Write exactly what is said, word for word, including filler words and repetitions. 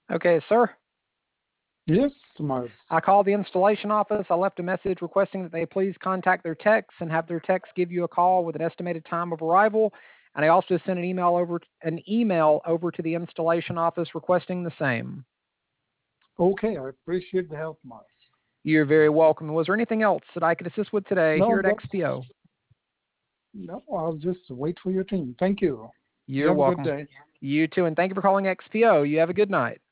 Okay, sir. Yes, Mars. I called the installation office. I left a message requesting that they please contact their techs and have their techs give you a call with an estimated time of arrival. And I also sent an email over an email over to the installation office requesting the same. Okay, I appreciate the help, Mars. You're very welcome. Was there anything else that I could assist with today No, here at that's X P O? no. I'll just wait for your team. Thank you. You You're have a good welcome. day. You too, and thank you for calling X P O. You have a good night.